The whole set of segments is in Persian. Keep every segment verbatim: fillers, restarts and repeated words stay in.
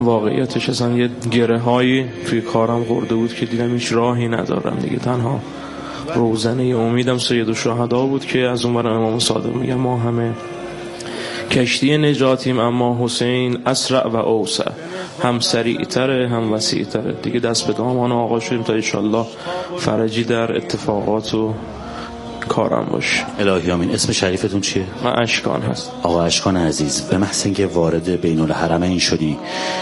واقعیتش اصلا یه گره هایی توی کارم خورده بود که دیدم هیچ راهی ندارم دیگه. تنها روزنه امیدم سید الشهدا بود که از اون برای امام صادق میگم ما همه کشتی نجاتیم اما حسین اسرع و اوسع، هم سریعتره هم وسیعتره دیگه. دست به دامان آقا شدیم تا انشالله فرجی در اتفاقات و کارم باشه. الهی آمین. اسم شریفتون چیه؟ من اشکان هست. آقا اشکان عزیز، به محض اینکه وارد بین الحرمین شدی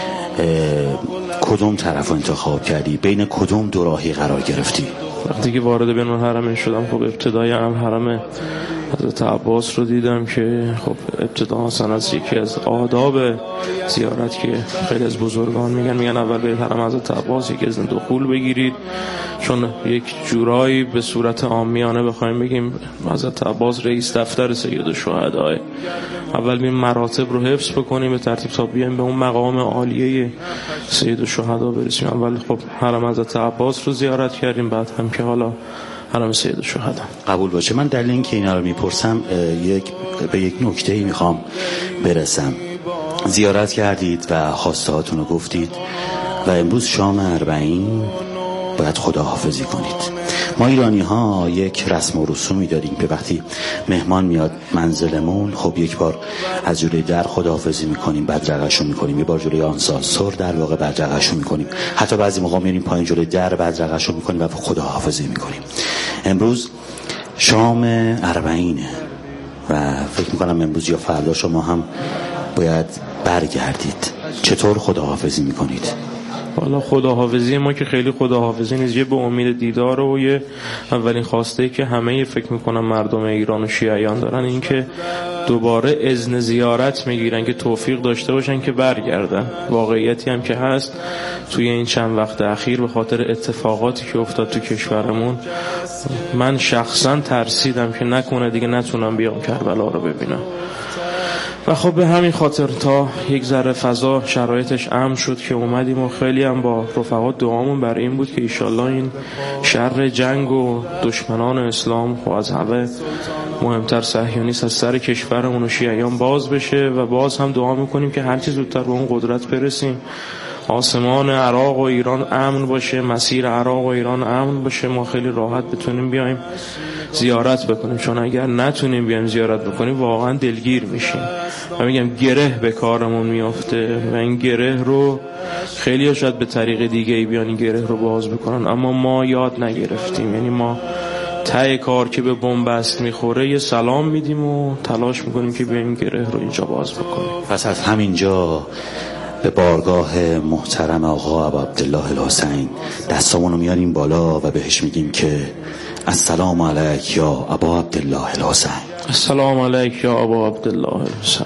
کدوم طرف انتخاب کردی؟ بین کدوم دو راهی قرار گرفتی؟ وقتی که وارد بین الحرمین شدم خب ابتدای امر حرم حضرت عباس رو دیدم که خب ابتدا اصلا از یکی از آداب زیارت که خیلی از بزرگان میگن میگن اول به حرم حضرت عباس یک اذن دخول بگیرید، چون یک جورایی به صورت عامیانه بخوایم بگیم حضرت عباس رئیس دفتر سید الشهدا، اول بیم مراتب رو حفظ بکنیم به ترتیب تا بیایم به اون مقام عالیه سید الشهدا برسیم. اول خب حرم حضرت عباس رو زیارت کردیم، بعد هم که حالا حرم سید الشهدا. قبول باشه. من دلیل اینکه اینا رو میپرسم یک به یک نکته‌ای میخوام برسم. زیارت کردید و خواسته هاتون رو گفتید و امروز شام اربعین باید خداحافظی کنید. ما ایرانی ها یک رسم و رسومی داریم که وقتی مهمان میاد منزلمون خب یک بار از جلوی در خداحافظی میکنیم، بدرقه‌شو میکنیم، یه بار جلوی آسانسور در واقع بدرقه‌شو میکنیم، حتی بعضی موقع میریم پایین جلوی در بدرقه‌شو میکنیم و خداحافظی میکنیم. امروز شام اربعینه و فکر میکنم امروز یا فردا شما هم باید برگردید. چطور خداحافظی میکنید؟ والا خداحافظی ما که خیلی خداحافظی نیست، یه به امید دیدار و یه اولین خواسته که همه فکر میکنم مردم ایران و شیعیان دارن این که دوباره اذن زیارت میگیرن که توفیق داشته باشن که برگردن. واقعیتی هم که هست توی این چند وقت اخیر به خاطر اتفاقاتی که افتاد تو کشورمون من شخصا ترسیدم که نکنه دیگه نتونم بیام کربلا رو ببینم و خب به همین خاطر تا یک ذره فضا شرایطش امن شد که اومدیم و خیلی هم با رفقا دعامون بر این بود که ایشالله این شر جنگ و دشمنان اسلام خب از همه مهمتر صهیونیست از سر کشورمون و شیعیان باز بشه و باز هم دعا میکنیم که هرچی زودتر به اون قدرت برسیم، آسمان عراق و ایران امن باشه، مسیر عراق و ایران امن باشه، ما خیلی راحت بتونیم بیایم زیارت بکنیم، چون اگر نتونیم بیایم زیارت بکنیم واقعا دلگیر میشیم و میگم گره به کارمون میافته و این گره رو خیلی ها شاید به طریق دیگه ای بیان این گره رو باز بکنن، اما ما یاد نگرفتیم. یعنی ما ته کار که به بنبست میخوره یه سلام میدیم و تلاش میکنیم که بیایم گره رو اینجا باز بکنیم. پس از همینجا به بارگاه محترم آقا ابا عبدالله الحسین دستامونو میاریم بالا و بهش میگیم که السلام علیک یا ابا عبدالله الحسین. السلام علیک یا ابا عبدالله الحسین.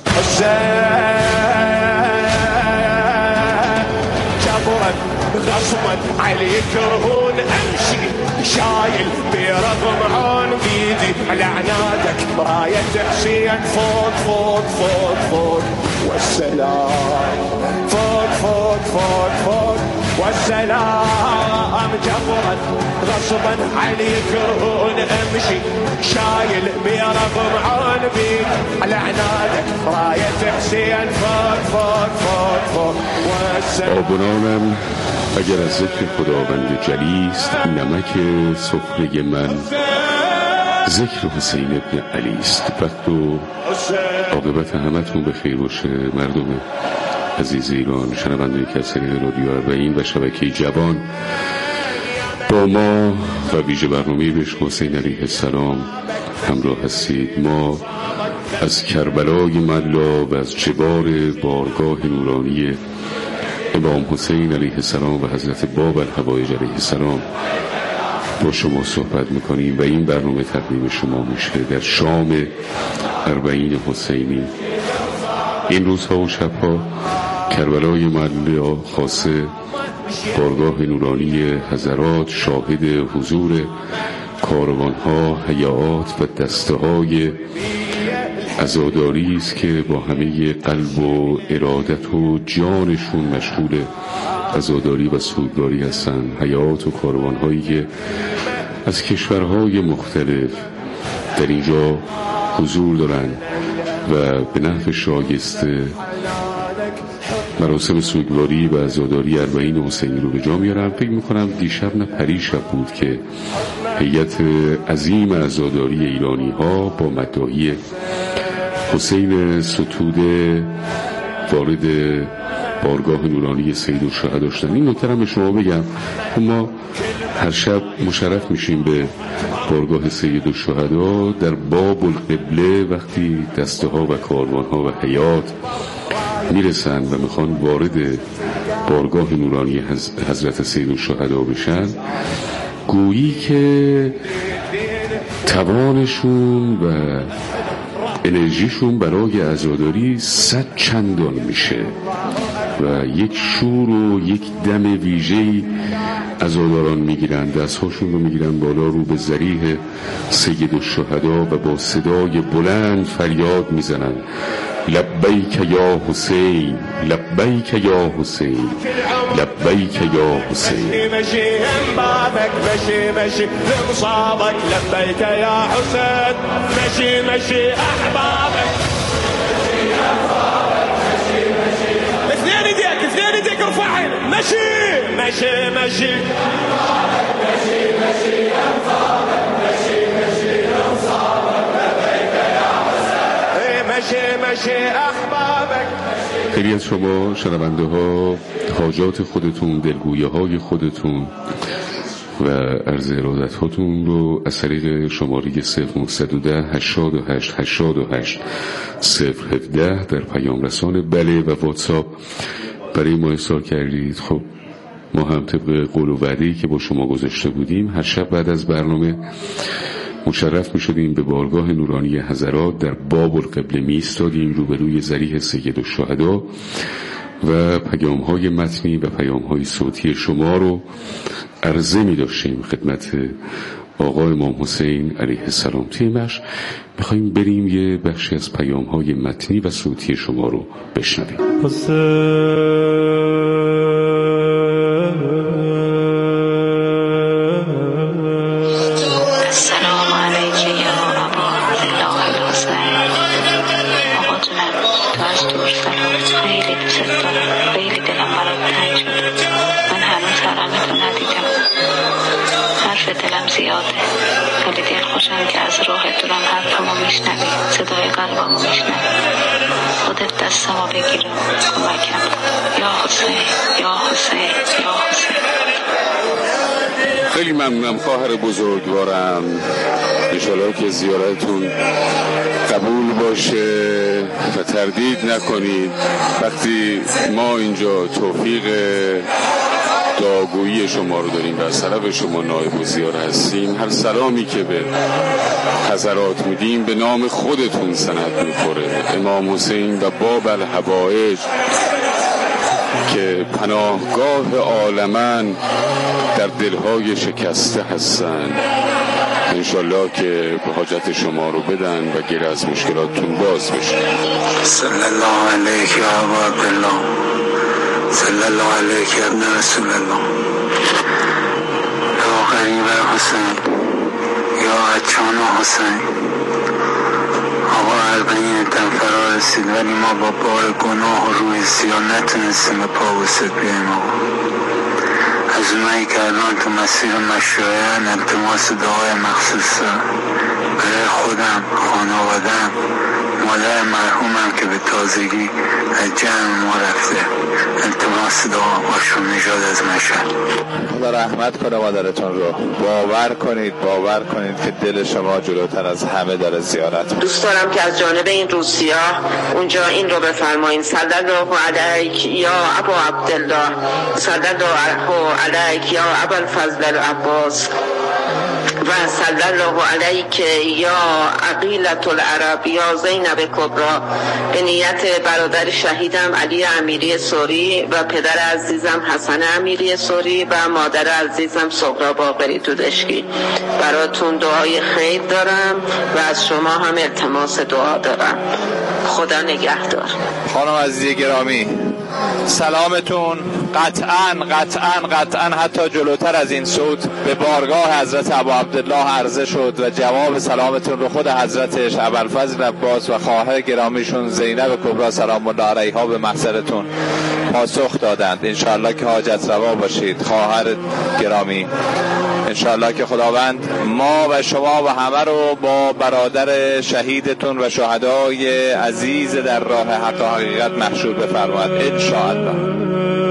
جبرت غصبت عليك هون امشي شايل برغم عن بيدي على عنادك راية حسين فوق فوق فوق فوق والسلام فوق فوق فوق فوق والسلام. جبرت غصبا عليك هون امشي شايل برغم عن بيدي على عنادك راية حسين فوق فوق فوق فوق والسلام. آبنانم اگر از ذکر خداوند جلیست نمک سفره من ذکر حسین ابن علی است. وقت و عاقبت همتون به خیر باشه مردم عزیز ایران، شنونده کسری رادیو اربعین و شبکه جوان. با ما و ویژه برنامه بهشت حسین علیه السلام همراه هستید. ما از کربلای ملا و از جبار بارگاه نورانی امام حسین علیه السلام و حضرت باب الحوایج علیه السلام با شما صحبت میکنیم و این برنامه تقدیم شما میشه در شام اربعین حسینی. این روزها و شبها کربلای ملا خاصه بارگاه نورانی حضرات شاهد حضور کاروانها، هیئات و دسته های عزاداری است که با همه قلب و ارادت و جانشون مشغول عزاداری و سوگواری هستند. هیئات و کاروانهایی که از کشورهای مختلف در اینجا حضور دارند و به نحو شایسته مراسم سوگواری و عزاداری اربعین حسینی رو به جا میارم. فکر میکنم دیشب نه پریشب بود که هیئت عظیم عزاداری ایرانی ها با مداحی حسین ستوده وارد بارگاه نورانی سید الشهدا شدن. این نکته به شما بگم، ما هر شب مشرف میشیم به بارگاه سید الشهدا در باب القبله. وقتی دسته ها و کاروان ها و حیات میرسن و میخوان وارد بارگاه نورانی حضرت سید الشهدا بشن، گویی که توانشون و انرژیشون برای عزاداری صد چندان میشه و یک شور و یک دم ویژه‌ای عزاداران میگیرن، دستهاشون رو میگیرن بالا رو به ضریح سید الشهدا و با صدای بلند فریاد میزنن لبیک یا حسین، لبیک یا حسین، لبیک یا حسین. مشي بابك مشي مشي لمصابك لبيك يا حسين، مشي مشي احبابك اثنين ايديك اثنين ايديك ارفعهم، مشي مشي مشي مشي مشي لمصابك، مشي مشي لمصابك لبيك يا حسين، مشي مشي احبابك. خیلی از شما شنونده ها حاجات خودتون، دلگویه های خودتون و عرض ارادت هاتون رو از طریق شماره صفر نهصد و ده هشتاد و هشت هشتاد و هشت صفر هفده در پیام رسان بله و واتساپ برای ما ارسال کردید. خب ما هم طبق قول و وعده‌ای که با شما گذاشته بودیم هر شب بعد از برنامه مشرف می شدیم به بارگاه نورانی حضرات در باب القبله می ایستادیم روبروی ضریح سید الشهدا و پیام های متنی و پیام های صوتی شما رو عرضه می داشتیم خدمت آقا امام حسین علیه السلام. تیمش می خواهیم بریم یه بخشی از پیام های متنی و صوتی شما رو بشنویم. خیلی دل خوشم که از راه دورم حرفمو میشنوی، صدای قلبمو میشنوی. خودت دستمو بگیر و کمکم کن یا حسین یا حسین یا حسین. خیلی ممنونم خواهر بزرگوارم، انشالله که زیارتتون قبول باشه و تردید نکنید. وقتی ما اینجا توفیق دعاگویی شما رو داریم و از طرف شما نایب الزیاره هستیم، هر سلامی که به حضرات میدیم به نام خودتون سند میخوره. امام حسین و باب الحوائج که پناهگاه عالمن در دلهای شکسته هستن، انشالله که به حاجت شما رو بدن و گره از مشکلاتتون باز بشه. صلی الله علیک یا ابا عبدالله، صلی الله علیک یا ابن رسول الله، یا قریب حسین، یا اچان حسین. آقا اربعین تن فرا رسید ولی ما با بار گناه و روی سیاه نتونستیم به پا وسط بیاییم. آقا از اونایی که الان تو مسیر مشروعیان التماس دعای مخصوص برای خودم، خانوادم، مادر مرحومم که به تازگی از جمع ما رفته، التماس دعا باشون نژاد از مشهد. خدا رحمت کنه مادرتون رو. باور کنید باور کنید که دل شما جلوتر از همه داره زیارت. دوست دارم که از جانب این روسیا اونجا این رو بفرمایین: صلی الله علیک یا ابا عبدالله، صلی الله علیک یا ابا الفضل العباس، و صلی الله علیک یا عقیلة العرب یا زینب کبرا، به نیت برادر شهیدم علی امیری سوری و پدر عزیزم حسن امیری سوری و مادر عزیزم صغرا باقری دودشکی. براتون دعای خیر دارم و از شما هم التماس دعا دارم. خدا نگهدار. خانم عزیز گرامی، سلامتون قطعاً قطعاً قطعاً حتی جلوتر از این صوت به بارگاه حضرت ابا عبدالله عرضه شد و جواب سلامتون رو خود حضرتش ابوالفضل عباس و خواهر گرامیشون زینب کبرا سلام الله علیها به محضرتون پاسخ دادند. انشاءالله که حاجت روا باشید خواهر گرامی. انشاءالله که خداوند ما و شما و همه رو با برادر شهیدتون و شهدای عزیز در راه حق و حقیقت محشور بفرماید انشاءالله.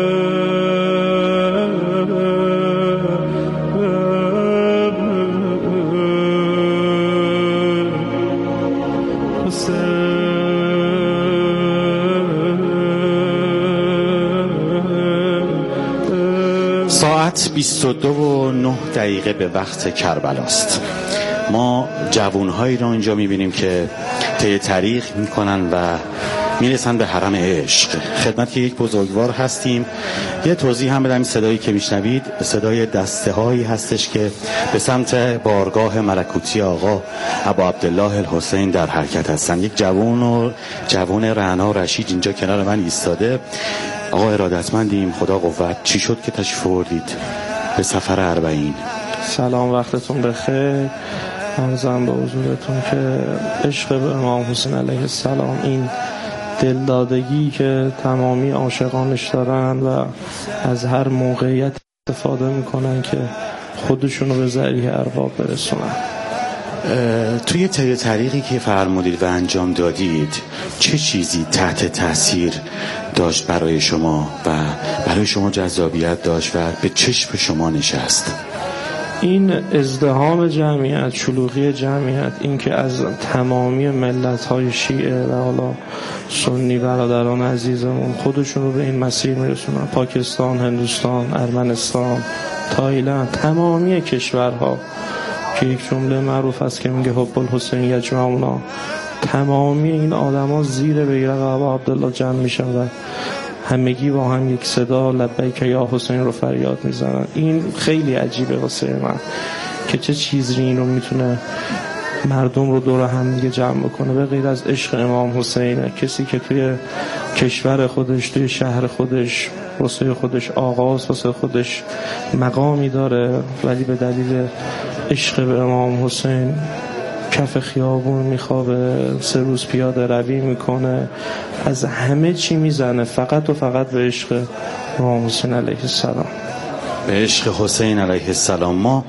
ساعت بیست و دو و نه دقیقه به وقت کربلاست. ما جوانهایی را اینجا میبینیم که طی طریق میکنن و میرسن به حرم عشق. خدمت یک بزرگوار هستیم. یه توضیح هم بدم. صدایی که میشنوید صدای دسته هایی هستش که به سمت بارگاه ملکوتی آقا ابا عبدالله الحسین در حرکت هستن. یک جوان و جوان رعنا رشید اینجا کنار من ایستاده. آقا ارادتمندیم، خدا قوت. چی شد که تشریف آوردید به سفر اربعین؟ سلام، وقتتون بخیر. عرضم به حضورتون که عشق به امام حسین علیه السلام، این دلدادگی که تمامی عاشقانش دارن و از هر موقعیت استفاده میکنن که خودشونو به ذریح ارباب برسونن. توی طی طریقی که فرمودید و انجام دادید چه چیزی تحت تاثیر داشت برای شما و برای شما جذابیت داشت و به چشم شما نشست؟ این ازدحام جمعیت، شلوغی جمعیت، این که از تمامی ملت‌های شیعه و حالا سنی برادران عزیزمون خودشون رو به این مسیر میرسونن، پاکستان، هندوستان، ارمنستان، تایلند، تمامی کشورها که یک جمله معروف است که میگه حب الحسین یجمعنا، تمامی این آدما زیر بیرق ابا عبدالله جمع میشن و همگی با هم یک صدا لبیک یا حسین رو فریاد میزنن. این خیلی عجیبه واسه من که چه چیزی این رو میتونه مردم رو دور هم دیگه جمع بکنه به غیر از عشق امام حسین، کسی که توی کشور خودش، توی شهر خودش، واسه خودش آغاز، واسه خودش مقامی داره، ولی به دلیل عشق به امام حسین کف خیابون میخوابه، سه روز پیاده روی میکنه، از همه چی میزنه فقط و فقط به عشق امام حسین علیه السلام. به عشق حسین علیه السلام. ما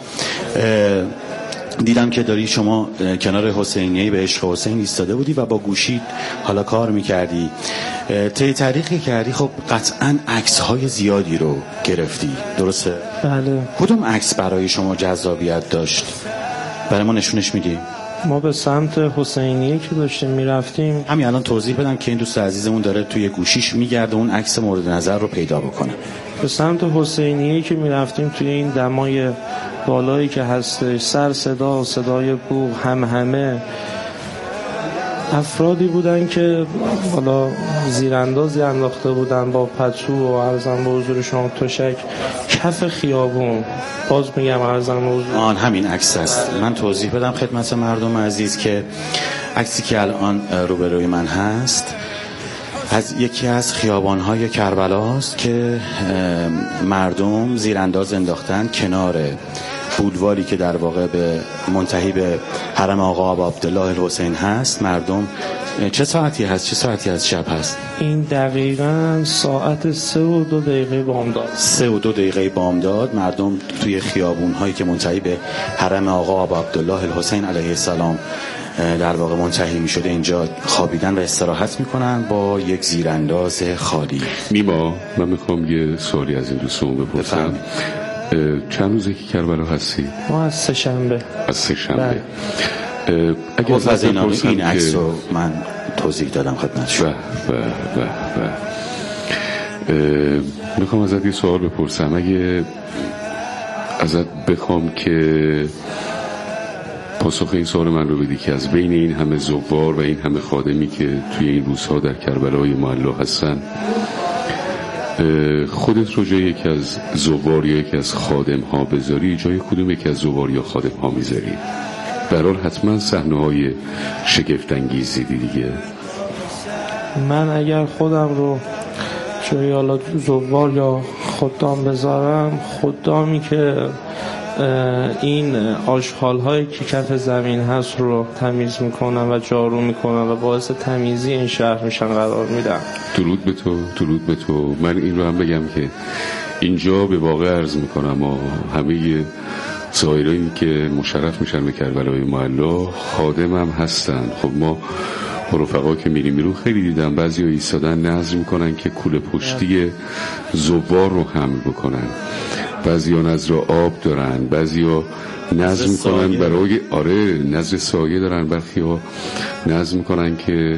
دیدم که داری شما کنار حسینیه به عشق حسین ایستاده بودی و با گوشی حالا کار میکردی. طی طریقی کردی، خب قطعاً عکس‌های زیادی رو گرفتی، درسته؟ بله. کدوم عکس برای شما جذابیت داشت؟ برای ما نشونش میدی؟ ما به سمت حسینیه که داشتیم میرفتیم، همین الان توضیح بدم که این دوست عزیزمون داره توی گوشیش میگرده اون عکس مورد نظر رو پیدا بکنه. به سمت حسینیه که میرفتیم توی این دمای بالایی که هستش، سر صدا، صدای بوق، هم همه افرادی بودن که حالا زیراندازی انداخته بودن با پتو و عرضم به حضور شما تشک کف خیابون. باز میگم عرضم به حضور آن همین عکس است. من توضیح بدم خدمت مردم عزیز که عکسی که الان روبروی من هست از یکی از خیابان‌های کربلاست که مردم زیرانداز انداختن کنار بولواری که در واقع به منتهی به حرم آقا ابا عبدالله الحسین هست. مردم چه ساعتی هست؟ چه ساعتی از شب هست؟ این دقیقاً ساعت سه و دو دقیقه بامداد. سه و دو دقیقه بامداد مردم توی خیابون‌هایی که منتهی به حرم آقا ابا عبدالله الحسین علیه السلام در واقع منتهی می شده اینجا خوابیدن و استراحت میکنن با یک زیرانداز خالی. نیما، من میخوام یه سوالی از این دوستمون بپرسم. چند روزه که کربلا هستی؟ ما از سه شنبه. از سه شنبه. اگه از از این, این عکس رو من توضیح دادم خدمتشون. به به به به میخوام ازت یه سوال بپرسم. اگه ازت بخوام که پاسخ این سوال من رو بدی که از بین این همه زوار و این همه خادمی که توی این روزها در کربلای معلا هستن، خودت رو جای یکی از زوار یا یکی از خادم ها بذاری، جای کدوم یکی از زوار یا خادم ها میذاری؟ برحال حتما صحنه های شگفت انگیزی دیگه. من اگر خودم رو جای حالا زوار یا خدام بذارم، خدامی که این آشغال هایی که کف زمین هست رو تمیز میکنن و جارو میکنن و باعث تمیزی این شهر میشن قرار میدن. درود به تو، درود به تو. من این رو هم بگم که اینجا به واقع عرض میکنم و همه زائرانی که مشرف میشن به کربلای معلی خادم هم هستن. خب ما رفقا که میریم بیرون خیلی دیدم بعضی ها ایستادن نذر میکنن که کوله پشتی زوار رو حمل بکنن، بعضی ها نذر آب دارن، بعضی ها نذر میکنن برای آره نذر سایه دارن، برخی ها نذر میکنن که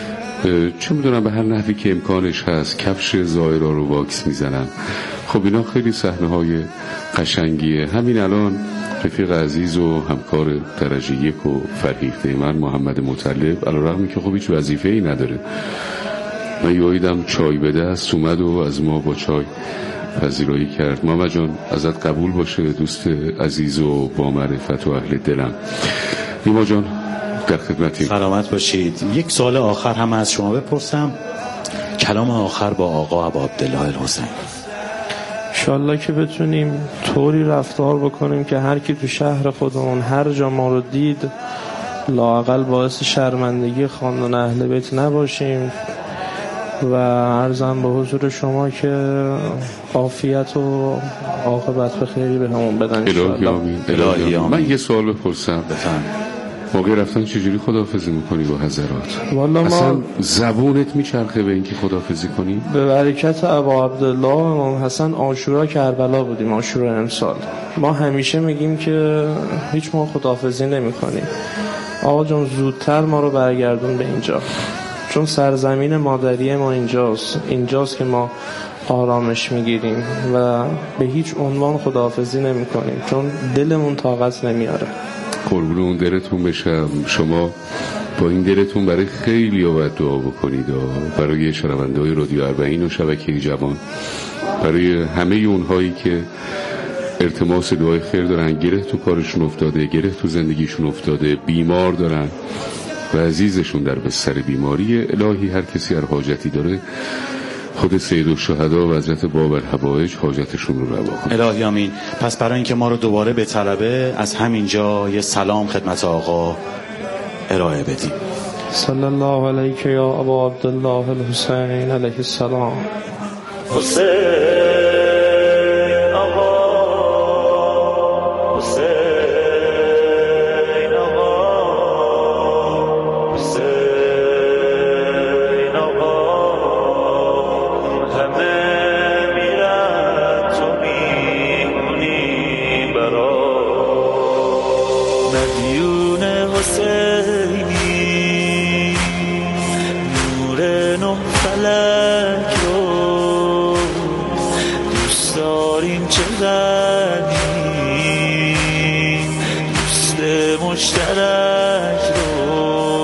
چه میدونم به هر نحوی که امکانش هست کفش زائرها رو واکس میزنن. خب اینا خیلی صحنه های قشنگیه. همین الان رفیق عزیز و همکار درجه یک و فرهیخته من محمد مطلب علیرغمی که خب هیچ وظیفه ای نداره، من یاییدم چای بده است اومد و از ما با چای پذیرایی کرد. محمد جان ازت قبول باشه، دوست عزیز و با معرفت و اهل دلم. نیما جان در خدمتیم. سلامت باشید. یک سوال آخر هم از شما بپرسم، کلام آخر با آقا ابا عبدالله الحسین. انشالله که بتونیم طوری رفتار بکنیم که هر کی تو شهر خودمون هر جا ما رو دید لااقل باعث شرمندگی خاندان اهل بیت نباشیم و عرضم به حضور شما که عافیت و عاقبت به خیری به همون بدن. الهی آمین. الهی آمین. من یه سوال بپرسم. بفهم. موقع رفتن چجوری خداحافظی میکنی با حضرات؟ والا اصلا ما زبونت میچرخه به اینکه خداحافظی کنی؟ به برکت ابا عبدالله امام حسن عاشورا کربلا بودیم، عاشورا امسال. ما همیشه میگیم که هیچ ما خداحافظی نمی کنیم. آقا جان زودتر ما رو برگردون به اینجا، چون سرزمین مادری ما اینجاست، اینجاست که ما آرامش میگیریم و به هیچ عنوان خداحافظی نمی کنیم چون دلمون طاقت نمیاره. قربون اون دلتون بشم. شما با این دلتون برای خیلی ها باید دعا بکنید، برای شنونده های رادیو اربعین و شبکه جوان، برای همه اونهایی که التماس دعای خیر دارن، گره تو کارشون افتاده، گره تو زندگیشون افتاده، بیمار دارن و عزیزشون در بستر بیماری. الهی هر کسی هر حاجتی داره خود سید الشهدا و حضرت باب الحوائج حاجتشون رو روا کنه. الهی آمین. پس برای اینکه ما رو دوباره به طلبه از همینجا یه سلام خدمت آقا ارائه بدیم. صلی الله علیک یا ابا عبدالله الحسین علیه السلام. حسین آقا، حسین آقا، حسین آقا، همه میرن تو میمونی برا مدیون حسینی، نور نه فلک رو دوست داریم چقدر، دوست مشترک رو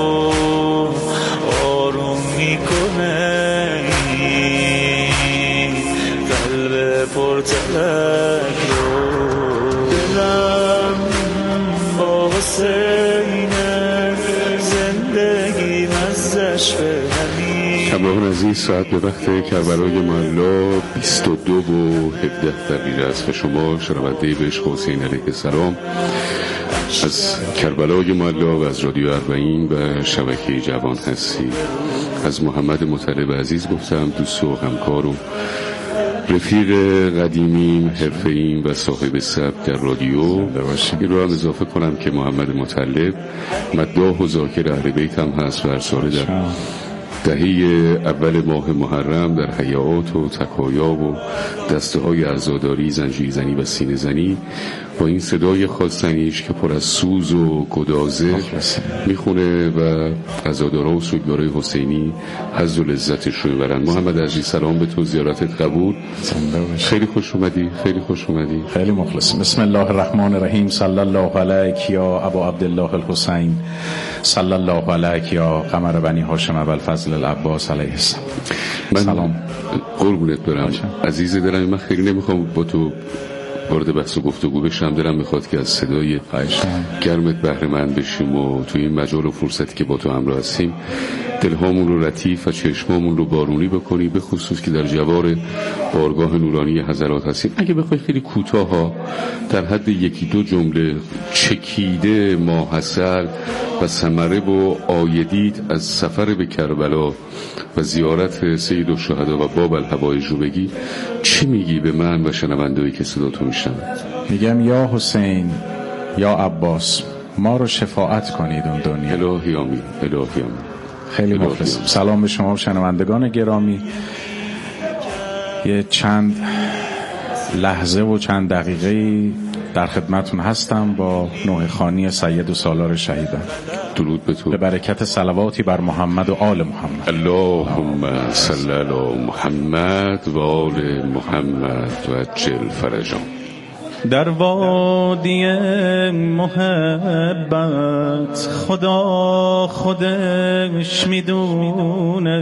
آروم میکنه، قلب پرتلک رو. دلم با حسینه، زندگی مزش به همین. همراهان عزیز، ساعت به وقت کربلای معلی بیست و دو و هفده دقیقه است و شما شنونده به عشق حسین علیه السلام از کربلای معلی و از رادیو اربعین و شبکه جوان هستید. از محمد مطلب عزیز گفتم، دوست و همکار و رفیق قدیمیم، حرفه‌ایم و صاحب سبک در رادیو. این رو هم اضافه کنم که محمد مطلب مداح و ذاکر اهل بیت هم هست و هر ساله در دهه اول ماه محرم در حیات و تکایاب و دسته های عزاداری، زنجیر زنی و سینه زنی با این صدای خواستنیش که پر از سوز و گدازه میخونه و عزادارا و سوگوارای حسینی حظ و لذتش رو میبرن. محمد عزیز سلام به تو، زیارتت قبول. خیلی خوش اومدی، خیلی خوش اومدی. خیلی مخلصم. بسم الله الرحمن الرحیم. صلی الله علیک یا ابا عبدالله الحسین، صلی الله علیک یا قمر بنی هاشم ابوالفضل العباس علیه السلام. من سلام. قربونت برم عزیز دلم. من خیلی نمیخوام با تو وارد بحث و گفتگو بشم. دلم میخواد که از صدای گرمت بهره مند بشیم و توی این مجال و فرصتی که با تو همراه هستیم دلهامون رو لطیف و چشمامون رو بارونی بکنی، به خصوص که در جوار بارگاه نورانی حضرات هستیم. اگه بخوای خیلی کوتاه ها در حد یکی دو جمله چکیده ماحصل و ثمره و آیدید از سفر به کربلا و زیارت سید الشهدا و باب الهوایج رو بگی، چی میگی به من و شنونده‌ای که صدا تو میشنن؟ میگم یا حسین یا عباس ما رو شفاعت کنید اون دنیا. الهی آمین، الهی آمین. خیلی مخلصم. سلام به شما شنوندگان گرامی. یه چند لحظه و چند دقیقه در خدمتون هستم با نوحه خوانی سید و سالار شهیدان. درود به تو. به برکت صلواتی بر محمد و آل محمد. اللهم صل علی محمد و آل محمد و عجل فرجهم. در وادی محبت خدا خودش میدونه،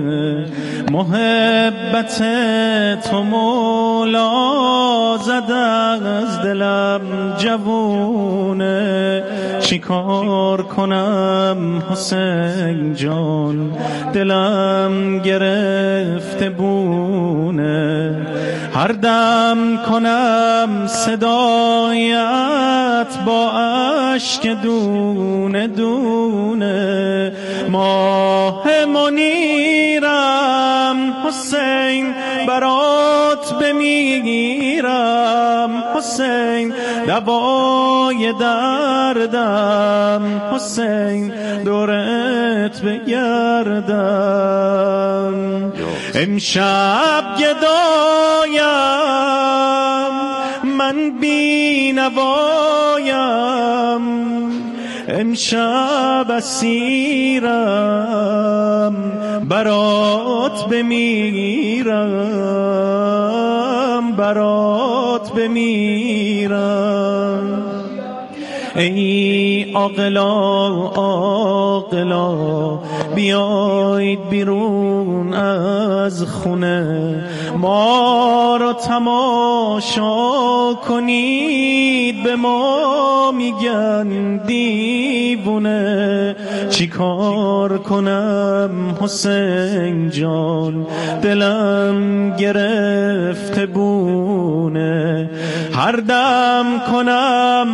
محبت تو مولا زده از دلم جوونه. چیکار کنم حسین جان دلم گرفته بونه، هر دم کنم صدایت با اشک دونه دونه. ماه منیرم حسین برات بمیرم، حسین دوای دردم، حسین دورت بگردم. امشب گدایم من بی نوایم، امشب اسیرم برات بمیرم، برات بمیرم. ای عاقلا عاقلا بیایید بیرون از خونه، ما را تماشا کنید به ما میگن دیوونه. چی کار کنم حسین جان دلم گرفته بونه، هر دم کنم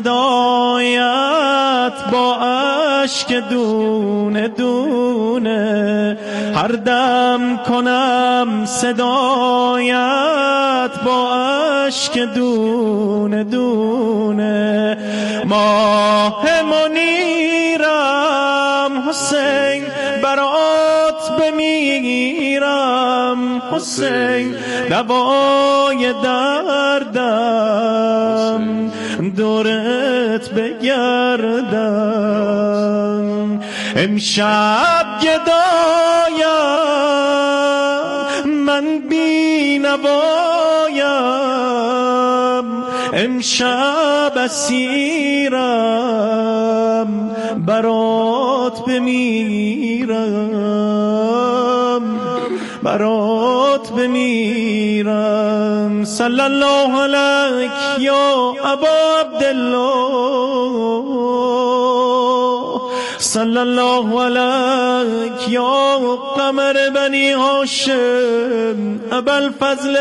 صدایت با اشک دونه دونه، هر دم کنم صدایت با اشک دونه دونه. ماه منیرم حسین برات بمیرم، حسین دوای دردم دورت بگردم. امشب گدایم من بی نوایم، امشب اسیرم برات بمیرم، برات بمیرم. صلی الله علیک یا ابا عبدالله، صلی الله علیک یا قمر بنی هاشم ابا الفضل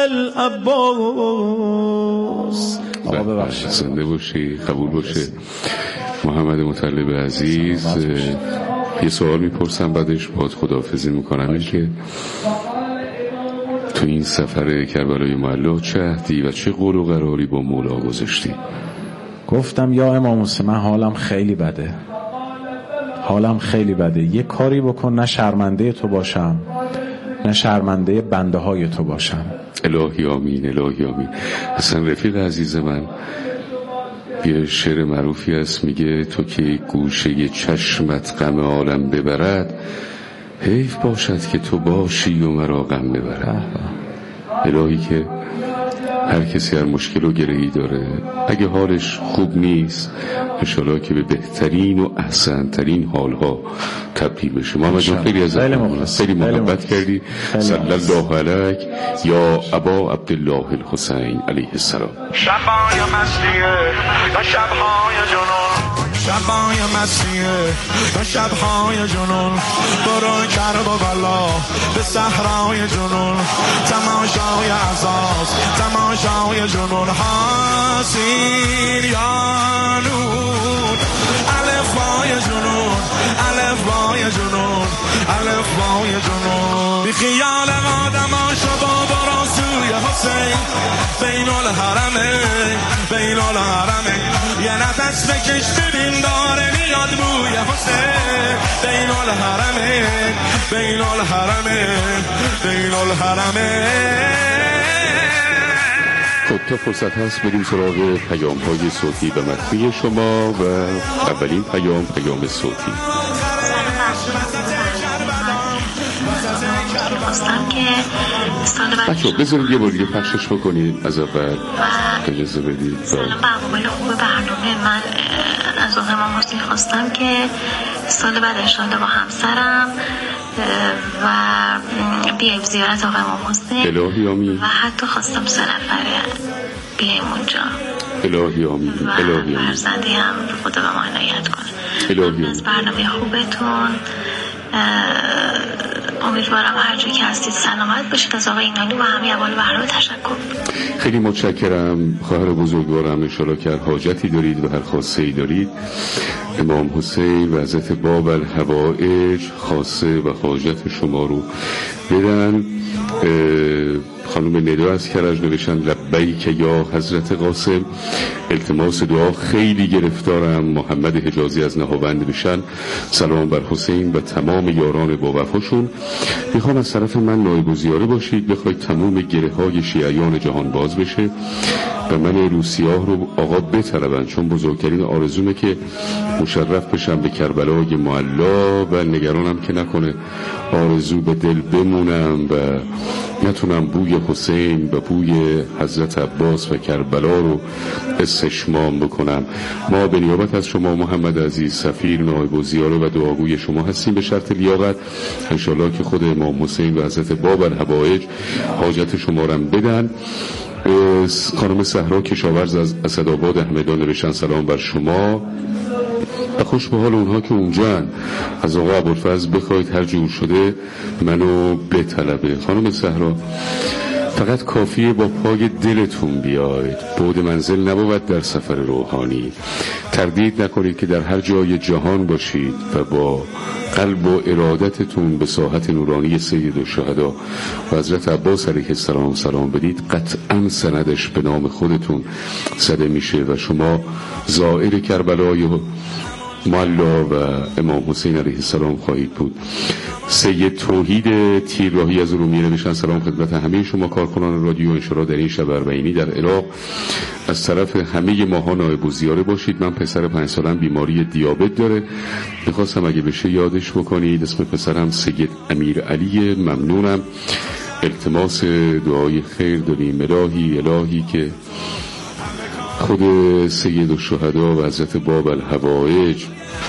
العباس. آقا ببخشید. زنده باشی، قبول باشه. محمد مطلب عزیز، یه سوال میپرسم بعدش باید خداحافظی میکنم. این که تو این سفر کربلای معلا چه عهدی و چه قول و قراری با مولا گذاشتی؟ گفتم یا امام حسین من حالم خیلی بده، حالم خیلی بده، یه کاری بکن نه شرمنده تو باشم نه شرمنده بنده های تو باشم. الهی آمین، الهی آمین. اصلا رفیق عزیز من یه شعر معروفی هست میگه تو که گوشه چشمت غم عالم ببرد، حیف باشد که تو باشی و مرا غم ببرد. الهی که هر کسی هر مشکل و گرهی داره، اگه حالش خوب نیست انشالله که به بهترین و احسن ترین حالها تبدیل بشه. محمد جان خیلی از خیلی محبت کردی. صلی الله علیک یا ابا عبدالله الحسین علیه السلام. شبای مسیحه و شبهای جنون، شبای مسیحه و شبهای جنون، برو کرب و بلا به صحرای جنون، تماشای عزاز تماشای جنون، حاسین یا نور الفبای جنون الفبای جنون الفبای جنون، بی خیال آدم شبا برو سوی حسین، بین الحرمین بین الحرمین، یه نفس بکش ببین داره میاد بوی حسین، بین الحرمین بین الحرمین بین الحرمین. خب تا فرصت هست بریم سراغ پیام های صوتی و متنی شما و اولین پیام پیام صوتی. بچه بذارید یه بار دیگه پخشش بکنید از اول اجازه بدید. سلام به عوامل خوب برنامه. من از آقای امام حسین خواستم که سال بعد انشاءالله با همسرم و بیایم زیارت آقای امام حسین الهی آمین، و حتی خواستم سه نفره بیایم اونجا. الهی آمین الهی آمین. فرزندی هم خدا به ما عنایت کنه. الهی از برنامه خوبتون امیدوارم هر جایی که هستید سلامت باشید. از آقای اینانی و همه اول برنامه تشکر. خیلی متشکرم خواهر بزرگوارم. انشالله که هر حاجتی دارید و هر خواسته ای دارید امام حسین و حضرت باب الحوائج خواسته و حاجت شما رو بدن. خانم ندا از کرج نوشتن لبیک یا حضرت قاسم، التماس دعا خیلی گرفتارم. محمد حجازی از نهاوند نوشتن سلام بر حسین و تمام یاران با وفاشون، میخوام از طرف من نایب الزیاره باشید، بخواید تمام گره های شیعیان جهان باز بشه و من روسیاه رو آقا بطلبن، چون بزرگترین آرزومه که مشرف بشم به کربلای معلا و نگرانم که نکنه آرزو به دل بمونم و نتونم بوی حسین و بوی حضرت عباس و کربلا رو استشمام بکنم. ما به نیابت از شما محمد عزیز سفیر نایب الزیاره و دعاگوی شما هستیم به شرط لیاقت. انشالله که خود امام حسین و حضرت باب الحوائج حاجت شما رو بدن. خانم صحرا کشاورز از اسدآباد احمدان نوشتن سلام بر شما و خوش به حال اونها که اونجا هن. از آقا ابوالفضل بخواید هر جور شده منو بطلبه. خانم صحرا فقط کافیه با پای دلتون بیاید، بعد منزل نبود در سفر روحانی. تردید نکنید که در هر جای جهان باشید و با قلب و ارادتتون به ساحت نورانی سید الشهدا و حضرت عباس علیه السلام سلام بدید، قطعا سندش به نام خودتون زده میشه و شما زائر کربلای معلا و امام حسین علیه السلام خواهید بود. سید توحید تیرراهی از رومیه نوشتن سلام خدمت همه شما کارکنان رادیو انشالله در این شب اربعینی در عراق از طرف همه ماها نایب الزیاره باشید. من پسر پنج سالم بیماری دیابت داره، میخواستم اگه بشه یادش بکنید. اسم پسرم سید امیر علی. ممنونم. التماس دعای خیر داریم. الهی الهی که خود سید الشهدا و حضرت باب الحوائج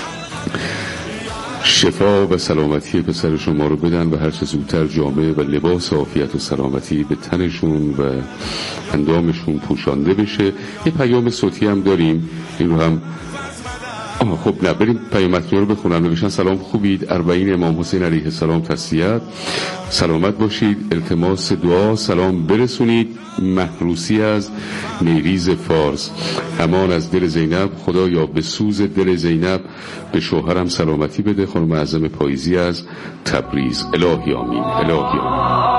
شفا و سلامتی پسر شما رو بدن و هر چه زودتر جامعه و لباس عافیت و سلامتی به تنشون و اندامشون پوشانده بشه. یه پیام صوتی هم داریم، این رو هم آه خب نه بریم پیامتون رو بخونم. نوشتن سلام خوبید، اربعین امام حسین علیه السلام تسلیت، سلامت باشید، التماس دعا سلام برسونید. محروسی از نیریز فارس، امان از دل زینب، خدایا به سوز دل زینب به شوهرم سلامتی بده. خانم اعظم پاییزی از تبریز. الهی آمین الهی آمین.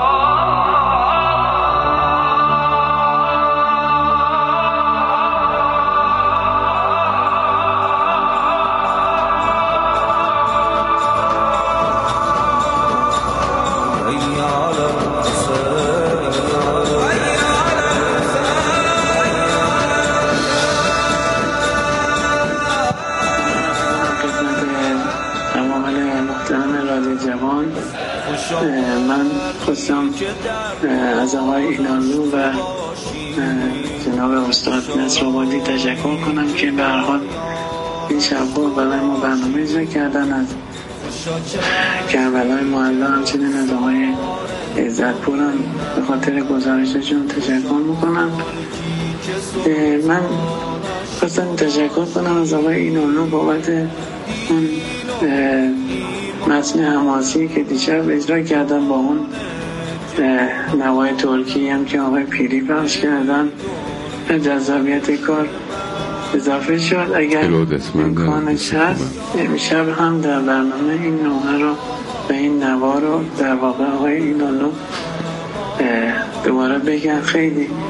من خواستم از از آقای اینانلو و جناب استاد نصرآبادی تشکر کنم که به هر حال این شب‌ها برای ما برنامه اجرا کردن. از کربلای معلا همچنین از آقای عزتپور هم به خاطر گزارششون تشکر میکنم. من خواستم تشکر کنم از آقای اینانلو بابت اون متن حماسی که دیشب اجرا کردن با اون نوای ترکی هم که آقای پیری پخش کردن. جذابیت کار اضافه شد. اگر امکانش هست امشب هم در برنامه این نوحه رو و این نوا رو در واقع آقای اینانلو دوباره بگن. خیلی